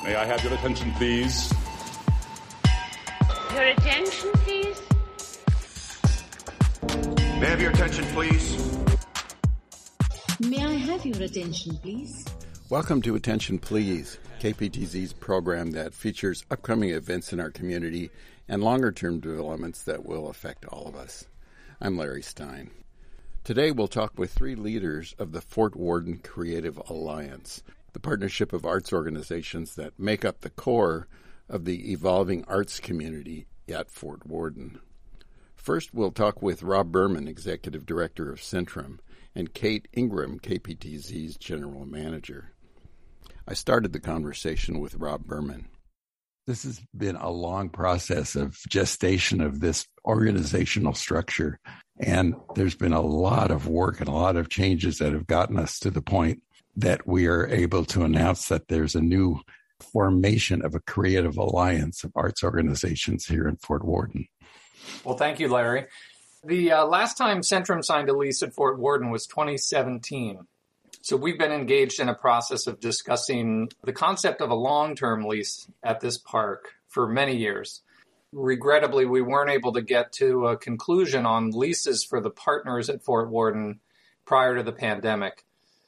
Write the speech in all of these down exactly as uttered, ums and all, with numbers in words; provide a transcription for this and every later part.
May I have your attention, please? Your attention, please? May I have your attention, please? May I have your attention, please? Welcome to Attention Please, K P T Z's program that features upcoming events in our community and longer-term developments that will affect all of us. I'm Larry Stein. Today we'll talk with three leaders of the Fort Worden Creative Alliance, the partnership of arts organizations that make up the core of the evolving arts community at Fort Worden. First, we'll talk with Rob Berman, Executive Director of Centrum, and Kate Ingram, K P T Z's General Manager. I started the conversation with Rob Berman. This has been a long process of gestation of this organizational structure, and there's been a lot of work and a lot of changes that have gotten us to the point that we are able to announce that there's a new formation of a creative alliance of arts organizations here in Fort Worden. Well, thank you, Larry. The uh, last time Centrum signed a lease at Fort Worden was twenty seventeen. So we've been engaged in a process of discussing the concept of a long-term lease at this park for many years. Regrettably, we weren't able to get to a conclusion on leases for the partners at Fort Worden prior to the pandemic.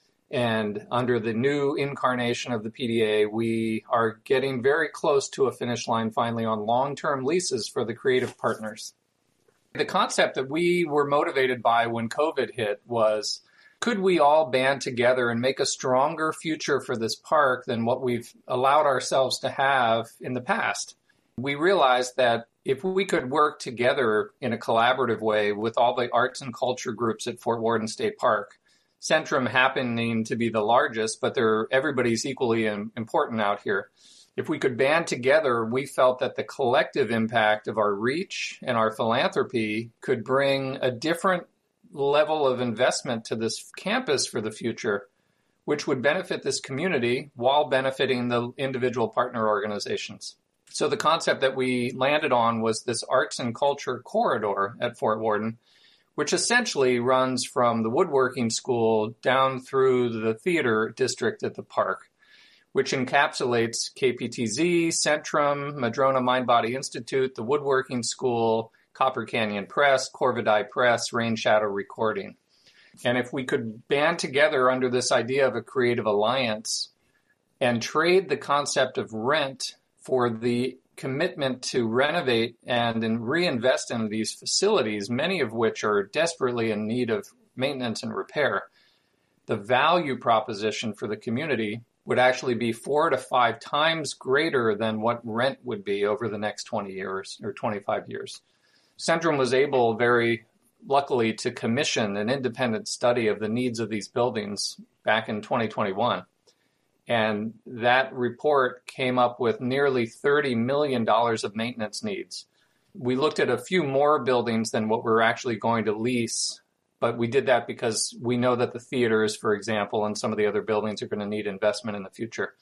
And under the new incarnation of the P D A, we are getting very close to a finish line finally on long-term leases for the creative partners. The concept that we were motivated by when COVID hit was, could we all band together and make a stronger future for this park than what we've allowed ourselves to have in the past? We realized that if we could work together in a collaborative way with all the arts and culture groups at Fort Worden State Park, Centrum happening to be the largest, but they're, everybody's equally important out here. If we could band together, we felt that the collective impact of our reach and our philanthropy could bring a different level of investment to this campus for the future, which would benefit this community while benefiting the individual partner organizations. So the concept that we landed on was this arts and culture corridor at Fort Worden, which essentially runs from the woodworking school down through the theater district at the park, which encapsulates K P T Z, Centrum, Madrona Mind Body Institute, the woodworking school, Copper Canyon Press, Corvidae Press, Rain Shadow Recording. And if we could band together under this idea of a creative alliance and trade the concept of rent for the commitment to renovate and, and reinvest in these facilities, many of which are desperately in need of maintenance and repair, the value proposition for the community would actually be four to five times greater than what rent would be over the next twenty years or twenty-five years. Centrum was able, very luckily, to commission an independent study of the needs of these buildings back in twenty twenty-one. And that report came up with nearly thirty million dollars of maintenance needs. We looked at a few more buildings than what we're actually going to lease, but we did that because we know that the theaters, for example, and some of the other buildings are going to need investment in the future.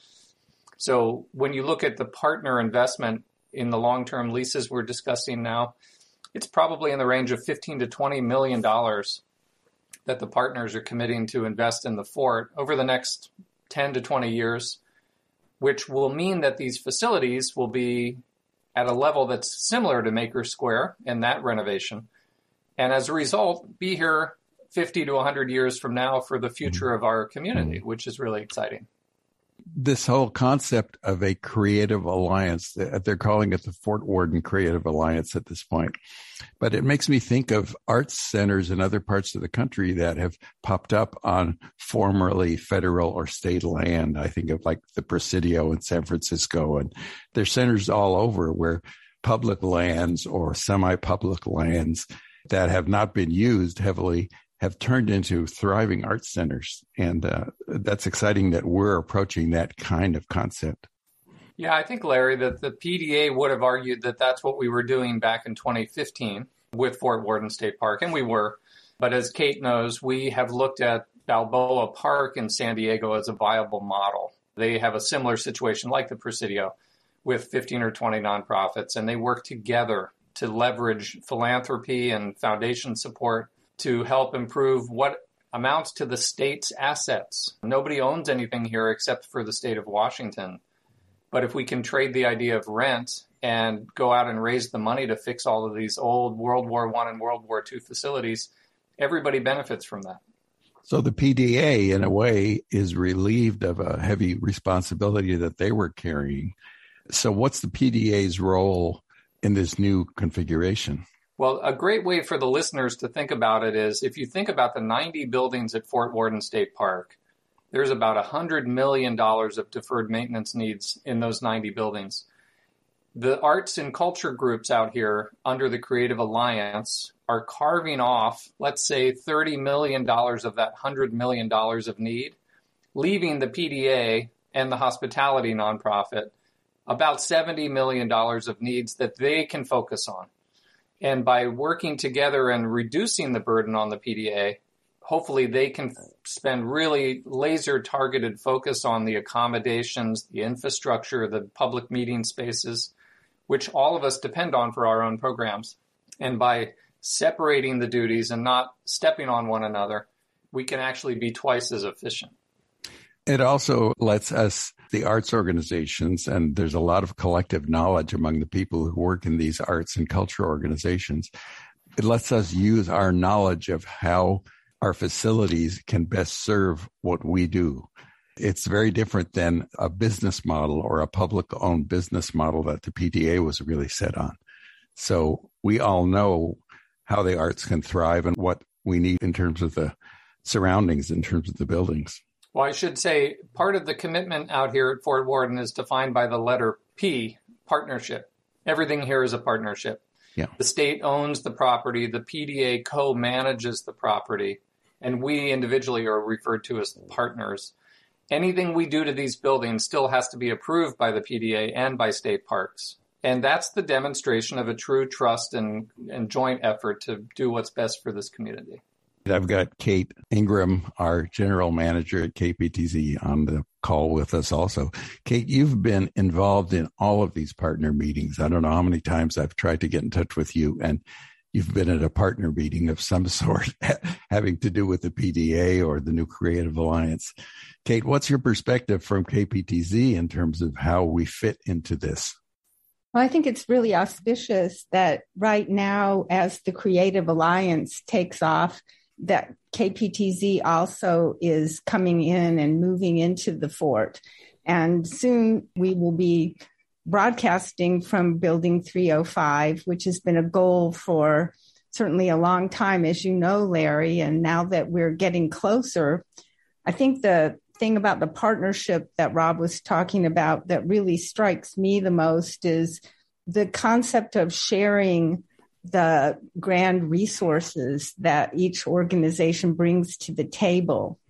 So when you look at the partner investment in the long-term leases we're discussing now, it's probably in the range of fifteen to twenty million dollars that the partners are committing to invest in the fort over the next ten to twenty years, which will mean that these facilities will be at a level that's similar to Maker Square in that renovation. And as a result, be here fifty to one hundred years from now for the future of our community, which is really exciting. This whole concept of a creative alliance, they're calling it the Fort Worden Creative Alliance at this point. But it makes me think of arts centers in other parts of the country that have popped up on formerly federal or state land. I think of like the Presidio in San Francisco, and there's centers all over where public lands or semi-public lands that have not been used heavily have turned into thriving arts centers. And uh, that's exciting that we're approaching that kind of concept. Yeah, I think, Larry, that the P D A would have argued that that's what we were doing back in twenty fifteen with Fort Worden State Park, and we were. But as Kate knows, we have looked at Balboa Park in San Diego as a viable model. They have a similar situation like the Presidio with fifteen or twenty nonprofits, and they work together to leverage philanthropy and foundation support to help improve what amounts to the state's assets. Nobody owns anything here except for the state of Washington. But if we can trade the idea of rent and go out and raise the money to fix all of these old World War One and World War Two facilities, everybody benefits from that. So the P D A, in a way, is relieved of a heavy responsibility that they were carrying. So what's the P D A's role in this new configuration? Well, a great way for the listeners to think about it is if you think about the ninety buildings at Fort Worden State Park, there's about one hundred million dollars of deferred maintenance needs in those ninety buildings. The arts and culture groups out here under the Creative Alliance are carving off, let's say, thirty million dollars of that one hundred million dollars of need, leaving the P D A and the hospitality nonprofit about seventy million dollars of needs that they can focus on. And by working together and reducing the burden on the P D A, hopefully they can spend really laser-targeted focus on the accommodations, the infrastructure, the public meeting spaces, which all of us depend on for our own programs. And by separating the duties and not stepping on one another, we can actually be twice as efficient. It also lets us, the arts organizations, and there's a lot of collective knowledge among the people who work in these arts and culture organizations, it lets us use our knowledge of how our facilities can best serve what we do. It's very different than a business model or a public-owned business model that the P D A was really set on. So we all know how the arts can thrive and what we need in terms of the surroundings, in terms of the buildings. Well, I should say part of the commitment out here at Fort Worden is defined by the letter P, partnership. Everything here is a partnership. Yeah. The state owns the property, the P D A co-manages the property, and we individually are referred to as partners. Anything we do to these buildings still has to be approved by the P D A and by state parks. And that's the demonstration of a true trust and, and joint effort to do what's best for this community. I've got Kate Ingram, our general manager at K P T Z, on the call with us also. Kate, you've been involved in all of these partner meetings. I don't know how many times I've tried to get in touch with you, and you've been at a partner meeting of some sort having to do with the P D A or the new Creative Alliance. Kate, what's your perspective from K P T Z in terms of how we fit into this? Well, I think it's really auspicious that right now, as the Creative Alliance takes off, that K P T Z also is coming in and moving into the fort. And soon we will be broadcasting from Building three oh five, which has been a goal for certainly a long time, as you know, Larry. And now that we're getting closer, I think the thing about the partnership that Rob was talking about that really strikes me the most is the concept of sharing the grand resources that each organization brings to the table.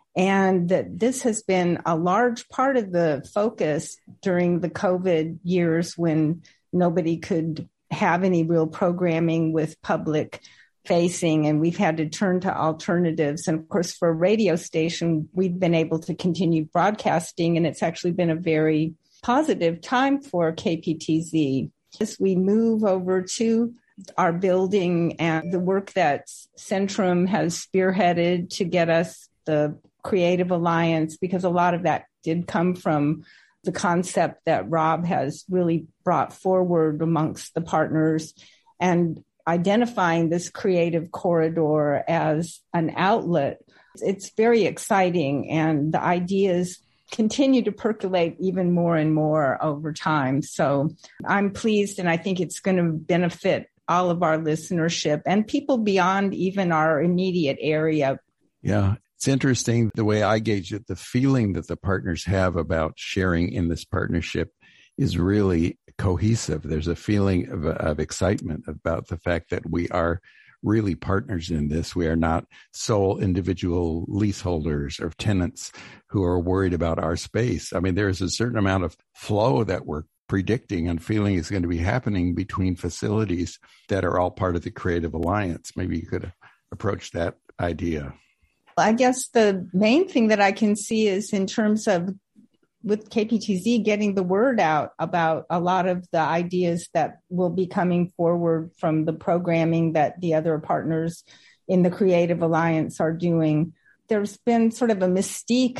And that this has been a large part of the focus during the COVID years when nobody could have any real programming with public facing, and we've had to turn to alternatives. And of course, for a radio station, we've been able to continue broadcasting, and it's actually been a very positive time for K P T Z. As we move over to our building and the work that Centrum has spearheaded to get us the Creative Alliance, because a lot of that did come from the concept that Rob has really brought forward amongst the partners, and identifying this creative corridor as an outlet. It's very exciting, and the ideas continue to percolate even more and more over time. So I'm pleased, and I think it's going to benefit all of our listenership and people beyond even our immediate area. Yeah, it's interesting the way I gauge it. The feeling that the partners have about sharing in this partnership is really cohesive. There's a feeling of, of excitement about the fact that we are really partners in this. We are not sole individual leaseholders or tenants who are worried about our space. I mean, there's a certain amount of flow that we're predicting and feeling is going to be happening between facilities that are all part of the Creative Alliance. Maybe you could approach that idea. I guess the main thing that I can see is in terms of with K P T Z getting the word out about a lot of the ideas that will be coming forward from the programming that the other partners in the Creative Alliance are doing. There's been sort of a mystique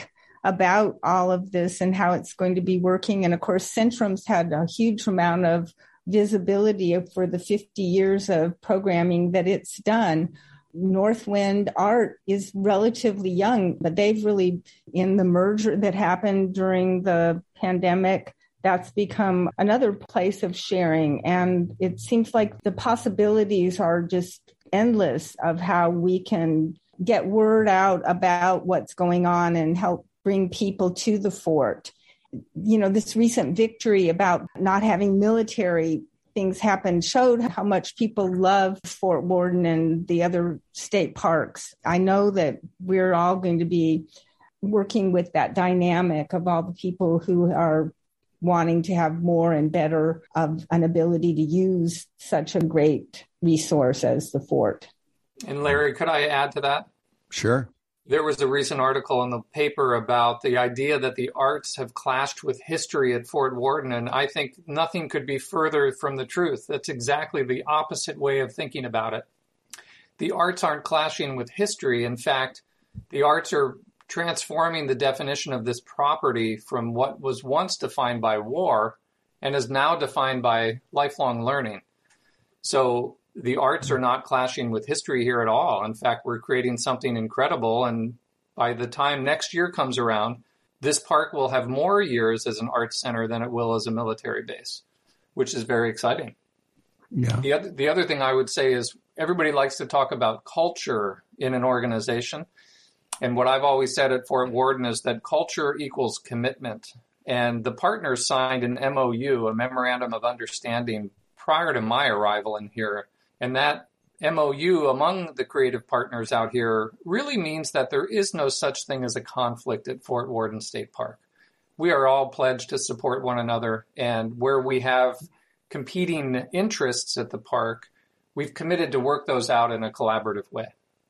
about all of this and how it's going to be working. And of course, Centrum's had a huge amount of visibility for the fifty years of programming that it's done. Northwind Art is relatively young, but they've really, in the merger that happened during the pandemic, that's become another place of sharing. And it seems like the possibilities are just endless of how we can get word out about what's going on and help bring people to the fort. You know, this recent victory about not having military things happen showed how much people love Fort Worden and the other state parks. I know that we're all going to be working with that dynamic of all the people who are wanting to have more and better of an ability to use such a great resource as the fort. And Larry, could I add to that? Sure. There was a recent article in the paper about the idea that the arts have clashed with history at Fort Worden, and I think nothing could be further from the truth. That's exactly the opposite way of thinking about it. The arts aren't clashing with history. In fact, the arts are transforming the definition of this property from what was once defined by war and is now defined by lifelong learning. So the arts are not clashing with history here at all. In fact, we're creating something incredible. And by the time next year comes around, this park will have more years as an arts center than it will as a military base, which is very exciting. Yeah. The other, the other thing I would say is everybody likes to talk about culture in an organization. And what I've always said at Fort Worden is that culture equals commitment. And the partners signed an M O U, a Memorandum of Understanding, prior to my arrival in here. And that M O U among the creative partners out here really means that there is no such thing as a conflict at Fort Worden State Park. We are all pledged to support one another. And where we have competing interests at the park, we've committed to work those out in a collaborative way.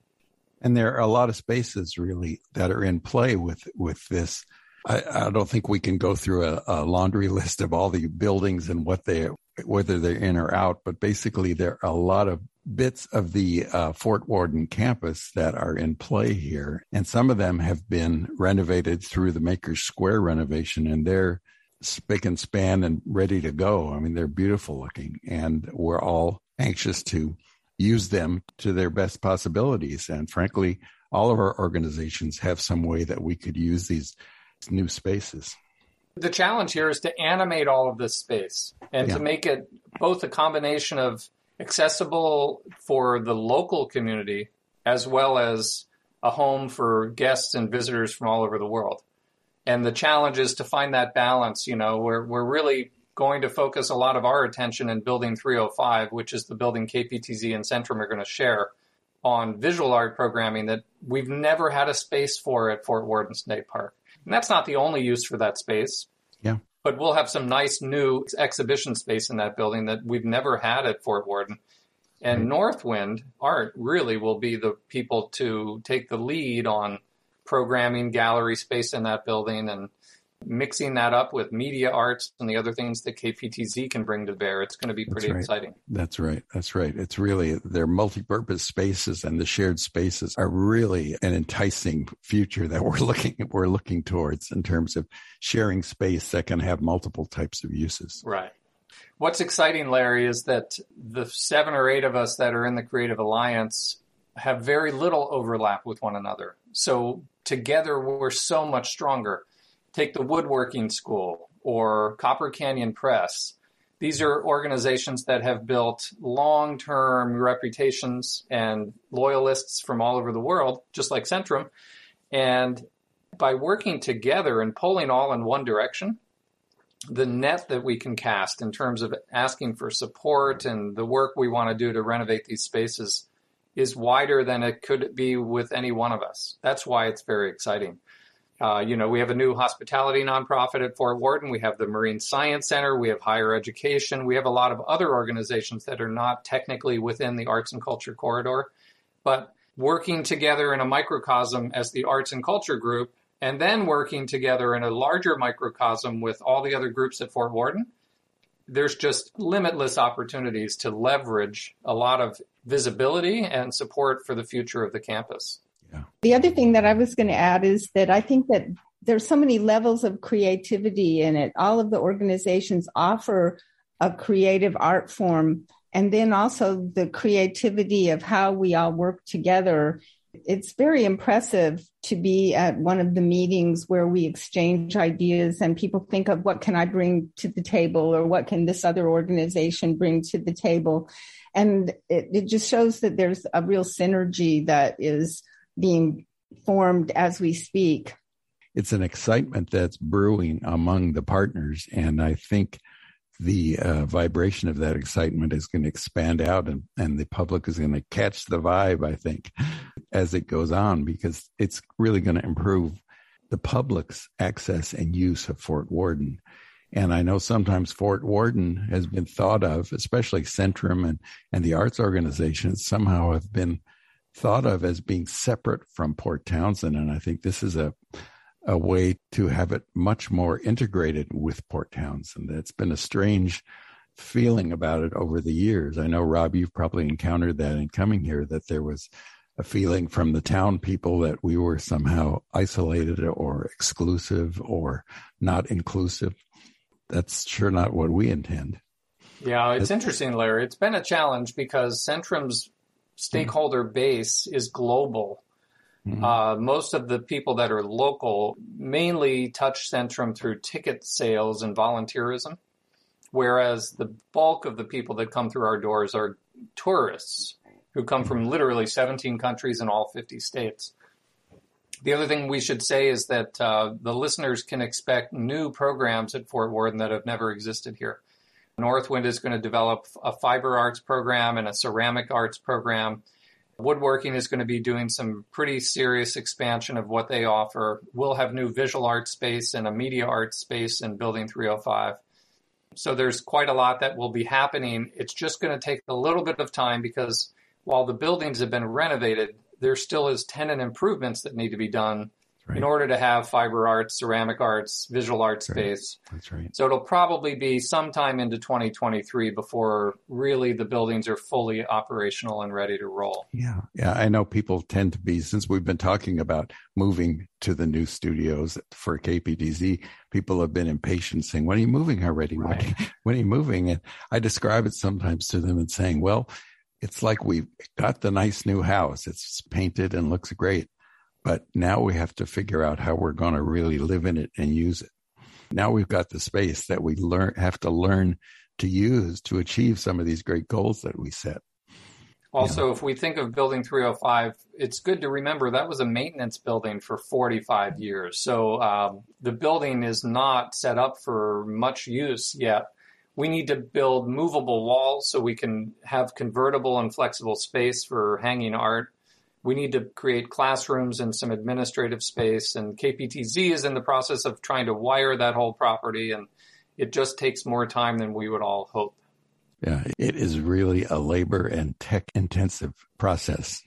And there are a lot of spaces really that are in play with, with this. I, I don't think we can go through a, a laundry list of all the buildings and what they, whether they're in or out, but basically there are a lot of bits of the uh, Fort Worden campus that are in play here. And some of them have been renovated through the Makers Square renovation, and they're spick and span and ready to go. I mean, they're beautiful looking, and we're all anxious to use them to their best possibilities. And frankly, all of our organizations have some way that we could use these new spaces. The challenge here is to animate all of this space and yeah. to make it both a combination of accessible for the local community as well as a home for guests and visitors from all over the world. And the challenge is to find that balance. You know, we're, we're really going to focus a lot of our attention in Building three oh five, which is the building K P T Z and Centrum are going to share, on visual art programming that we've never had a space for at Fort Worden State Park. And that's not the only use for that space. Yeah. But we'll have some nice new exhibition space in that building that we've never had at Fort Worden. And mm-hmm. Northwind Art really will be the people to take the lead on programming gallery space in that building and mixing that up with media arts and the other things that K P T Z can bring to bear. It's going to be pretty That's right. exciting. That's right. That's right. It's really, they're multi-purpose spaces, and the shared spaces are really an enticing future that we're looking, we're looking towards in terms of sharing space that can have multiple types of uses. Right. What's exciting, Larry, is that the seven or eight of us that are in the Creative Alliance have very little overlap with one another. So together we're so much stronger. Take the Woodworking School or Copper Canyon Press. These are organizations that have built long-term reputations and loyalists from all over the world, just like Centrum. And by working together and pulling all in one direction, the net that we can cast in terms of asking for support and the work we want to do to renovate these spaces is wider than it could be with any one of us. That's why it's very exciting. Uh, you know, we have a new hospitality nonprofit at Fort Worden. We have the Marine Science Center. We have higher education. We have a lot of other organizations that are not technically within the arts and culture corridor, but working together in a microcosm as the arts and culture group, and then working together in a larger microcosm with all the other groups at Fort Worden. There's just limitless opportunities to leverage a lot of visibility and support for the future of the campus. The other thing that I was going to add is that I think that there's so many levels of creativity in it. All of the organizations offer a creative art form, and then also the creativity of how we all work together. It's very impressive to be at one of the meetings where we exchange ideas and people think of what can I bring to the table or what can this other organization bring to the table. And it, it just shows that there's a real synergy that is being formed as we speak. It's an excitement that's brewing among the partners. And I think the uh, vibration of that excitement is going to expand out, and, and the public is going to catch the vibe, I think, as it goes on, because it's really going to improve the public's access and use of Fort Worden. And I know sometimes Fort Worden has been thought of, especially Centrum and, and the arts organizations somehow have been thought of as being separate from Port Townsend. And I think this is a a way to have it much more integrated with Port Townsend. It's been a strange feeling about it over the years. I know, Rob, you've probably encountered that in coming here, that there was a feeling from the town people that we were somehow isolated or exclusive or not inclusive. That's sure not what we intend. Yeah, it's interesting, Larry. It's been a challenge because Centrum's stakeholder base is global. Mm-hmm. Uh, most of the people that are local mainly touch Centrum through ticket sales and volunteerism, whereas the bulk of the people that come through our doors are tourists who come from literally seventeen countries in all fifty states. The other thing we should say is that uh, the listeners can expect new programs at Fort Worden that have never existed here. Northwind is going to develop a fiber arts program and a ceramic arts program. Woodworking is going to be doing some pretty serious expansion of what they offer. We'll have new visual art space and a media art space in Building three oh five. So there's quite a lot that will be happening. It's just going to take a little bit of time because while the buildings have been renovated, there still is tenant improvements that need to be done right. in order to have fiber arts, ceramic arts, visual art space. Right. That's right. So it'll probably be sometime into twenty twenty-three before really the buildings are fully operational and ready to roll. Yeah. Yeah. I know people tend to be, since we've been talking about moving to the new studios for K P T Z, people have been impatient saying, when are you moving already? Right. When, when are you moving? And I describe it sometimes to them and saying, well, it's like we've got the nice new house. It's painted and looks great. But now we have to figure out how we're going to really live in it and use it. Now we've got the space that we learn have to learn to use to achieve some of these great goals that we set. Also, you know? If we think of Building three oh five, it's good to remember that was a maintenance building for forty-five years. So um, the building is not set up for much use yet. We need to build movable walls so we can have convertible and flexible space for hanging art. We need to create classrooms and some administrative space, and K P T Z is in the process of trying to wire that whole property, and it just takes more time than we would all hope. Yeah, it is really a labor and tech-intensive process.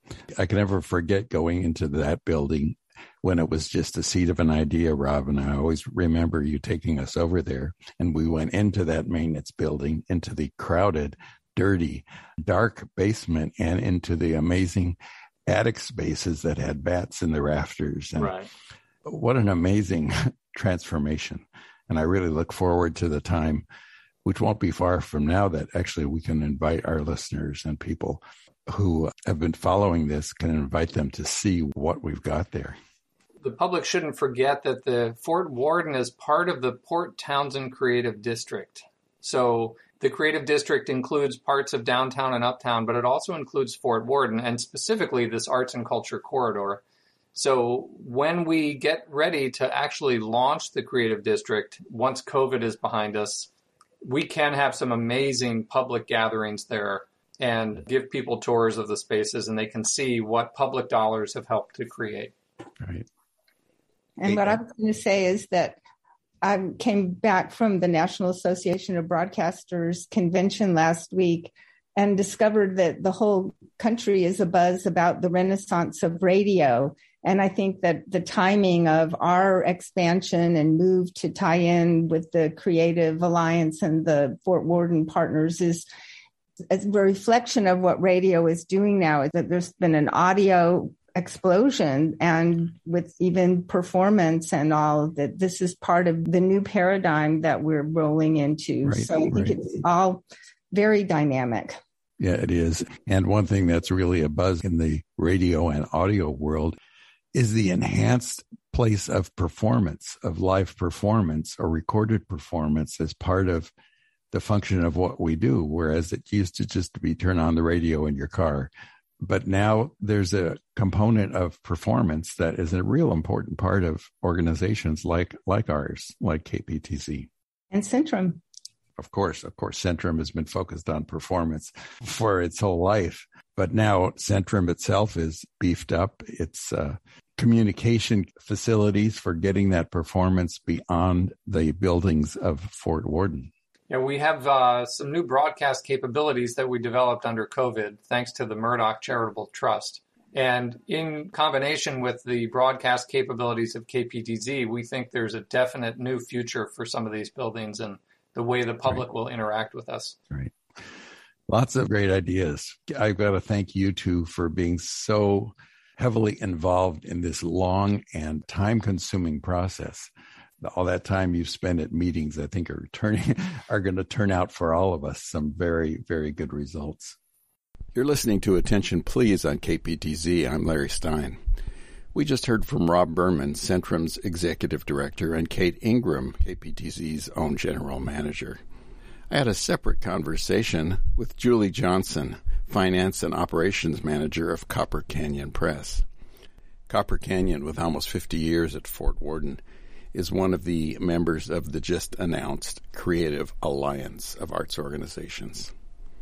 I can never forget going into that building when it was just a seed of an idea, Rob, and I always remember you taking us over there, and we went into that maintenance building, into the crowded, dirty, dark basement, and into the amazing attic spaces that had bats in the rafters. And right. What an amazing transformation. And I really look forward to the time, which won't be far from now, that actually we can invite our listeners and people who have been following this, can invite them to see what we've got there. The public shouldn't forget that the Fort Worden is part of the Port Townsend Creative District. So the Creative District includes parts of downtown and uptown, but it also includes Fort Worden and specifically this arts and culture corridor. So when we get ready to actually launch the Creative District, once COVID is behind us, we can have some amazing public gatherings there and give people tours of the spaces, and they can see what public dollars have helped to create. Right. And what I was going to say is that I came back from the National Association of Broadcasters convention last week and discovered that the whole country is abuzz about the renaissance of radio. And I think that the timing of our expansion and move to tie in with the Creative Alliance and the Fort Worden partners is a reflection of what radio is doing now, is that there's been an audio explosion, and with even performance and all that, this is part of the new paradigm that we're rolling into. Right, so I think right. it's all very dynamic. Yeah, it is. And one thing that's really a buzz in the radio and audio world is the enhanced place of performance, of live performance or recorded performance as part of the function of what we do, whereas it used to just be turn on the radio in your car. But now there's a component of performance that is a real important part of organizations like like ours, like K P T Z. And Centrum. Of course, of course, Centrum has been focused on performance for its whole life. But now Centrum itself is beefed up. It's uh, communication facilities for getting that performance beyond the buildings of Fort Worden. Yeah, we have uh, some new broadcast capabilities that we developed under COVID, thanks to the Murdoch Charitable Trust. And in combination with the broadcast capabilities of K P T Z, we think there's a definite new future for some of these buildings and the way the public right. will interact with us. Right. Lots of great ideas. I've got to thank you two for being so heavily involved in this long and time-consuming process. All that time you've spent at meetings, I think, are turning are going to turn out for all of us some very, very good results. You're listening to Attention Please on K P T Z. I'm Larry Stein. We just heard from Rob Berman, Centrum's Executive Director, and Kate Ingram, K P T Z's own General Manager. I had a separate conversation with Julie Johnson, Finance and Operations Manager of Copper Canyon Press. Copper Canyon, with almost fifty years at Fort Worden, is one of the members of the just announced Creative Alliance of arts organizations.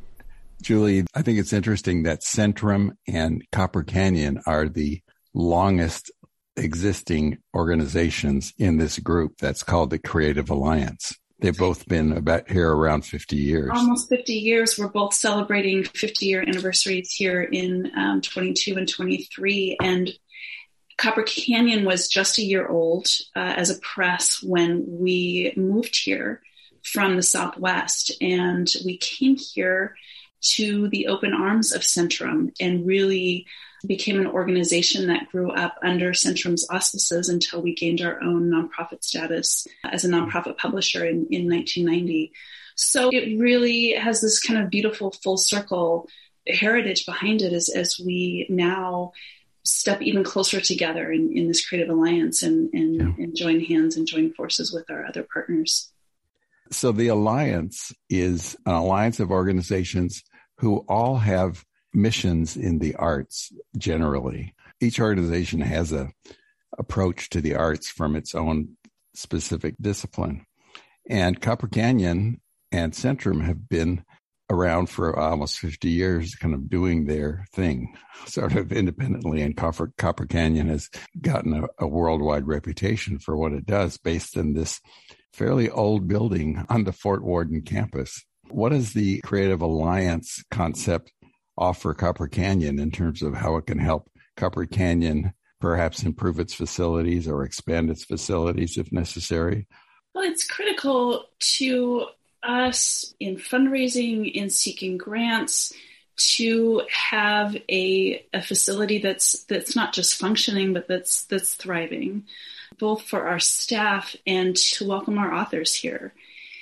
Julie, I think it's interesting that Centrum and Copper Canyon are the longest existing organizations in this group that's called the Creative Alliance. They've both been about here around fifty years. Almost fifty years. We're both celebrating fifty-year anniversaries here in um, twenty-two and twenty-three. And Copper Canyon was just a year old uh, as a press when we moved here from the Southwest. And we came here to the open arms of Centrum and really became an organization that grew up under Centrum's auspices until we gained our own nonprofit status as a nonprofit publisher in, in nineteen ninety. So it really has this kind of beautiful full circle heritage behind it as, as we now step even closer together in, in this creative alliance and, and, yeah. and join hands and join forces with our other partners. So the alliance is an alliance of organizations who all have missions in the arts generally. Each organization has a approach to the arts from its own specific discipline. And Copper Canyon and Centrum have been around for almost fifty years, kind of doing their thing, sort of independently. And Copper, Copper Canyon has gotten a, a worldwide reputation for what it does based in this fairly old building on the Fort Worden campus. What does the Creative Alliance concept offer Copper Canyon in terms of how it can help Copper Canyon perhaps improve its facilities or expand its facilities if necessary? Well, it's critical to us in fundraising, in seeking grants, to have a, a facility that's that's not just functioning, but that's that's thriving, both for our staff and to welcome our authors here.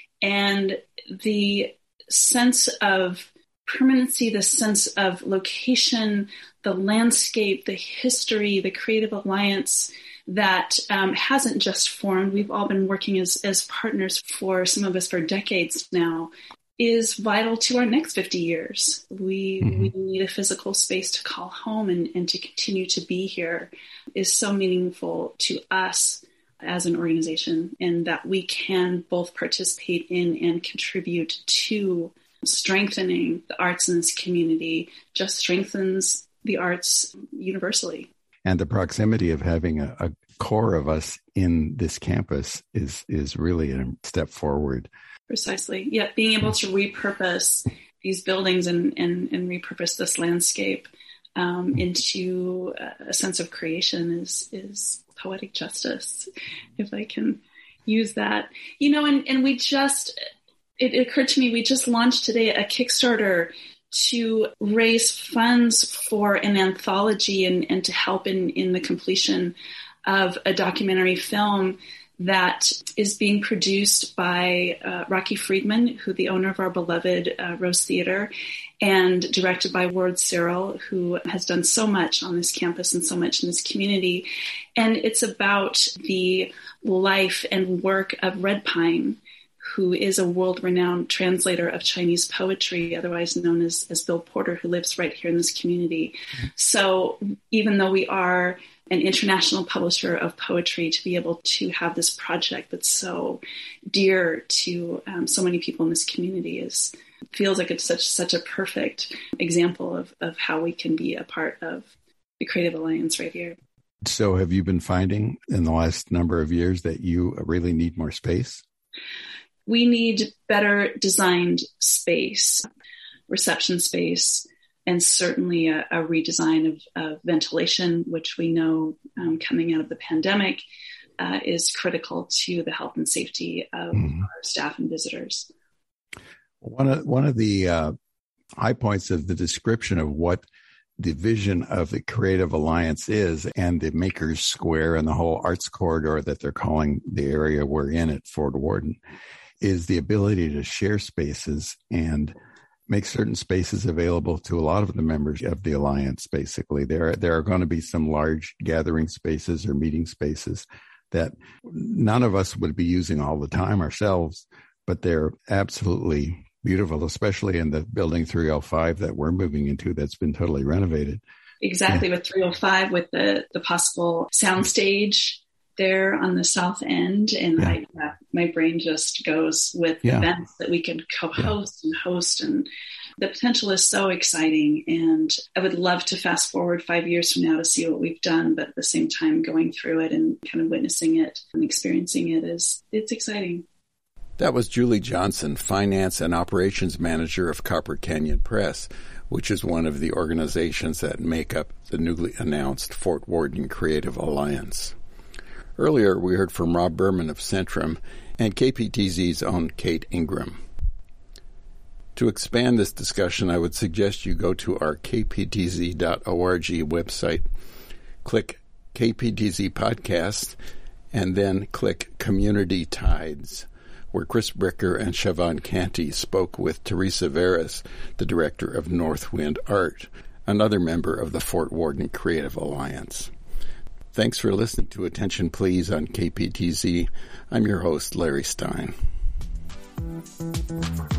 And the sense of permanency, the sense of location, the landscape, the history, the Creative Alliance that um, hasn't just formed. We've all been working as, as partners for some of us for decades now, is vital to our next fifty years. We mm-hmm. we need a physical space to call home and, and to continue to be here is so meaningful to us as an organization, and that we can both participate in and contribute to strengthening the arts in this community just strengthens the arts universally. And the proximity of having a, a core of us in this campus is is really a step forward. Precisely. Yeah, being able to repurpose these buildings and, and, and repurpose this landscape um, into a sense of creation is is poetic justice, if I can use that. You know, and, and we just, it, it occurred to me, we just launched today a Kickstarter to raise funds for an anthology and, and to help in, in the completion of a documentary film that is being produced by uh, Rocky Friedman, who the owner of our beloved uh, Rose Theater, and directed by Ward Cyril, who has done so much on this campus and so much in this community. And it's about the life and work of Red Pine, who is a world-renowned translator of Chinese poetry, otherwise known as, as Bill Porter, who lives right here in this community. Mm-hmm. So even though we are an international publisher of poetry, to be able to have this project that's so dear to um, so many people in this community is feels like it's such such a perfect example of, of how we can be a part of the Creative Alliance right here. So have you been finding in the last number of years that you really need more space? We need better designed space, reception space, and certainly a, a redesign of, of ventilation, which we know um, coming out of the pandemic uh, is critical to the health and safety of mm. our staff and visitors. One of, one of the uh, high points of the description of what the vision of the Creative Alliance is and the Makers Square and the whole arts corridor that they're calling the area we're in at Fort Worden is the ability to share spaces and make certain spaces available to a lot of the members of the Alliance, basically. There, there are going to be some large gathering spaces or meeting spaces that none of us would be using all the time ourselves, but they're absolutely beautiful, especially in the building three oh five that we're moving into that's been totally renovated. Exactly, yeah. With three oh five, with the, the possible soundstage there on the south end, and yeah. I, uh, my brain just goes with yeah. events that we can co-host yeah. and host, and the potential is so exciting. And I would love to fast forward five years from now to see what we've done, but at the same time, going through it and kind of witnessing it and experiencing it is it's exciting. That was Julie Johnson, Finance and Operations Manager of Copper Canyon Press, which is one of the organizations that make up the newly announced Fort Worden Creative Alliance. Earlier, we heard from Rob Berman of Centrum and K P T Z's own Kate Ingram. To expand this discussion, I would suggest you go to our k p t z dot org website, click K P T Z Podcast, and then click Community Tides, where Chris Bricker and Siobhan Canty spoke with Teresa Veras, the director of Northwind Art, another member of the Fort Worden Creative Alliance. Thanks for listening to Attention Please on K P T Z. I'm your host, Larry Stein.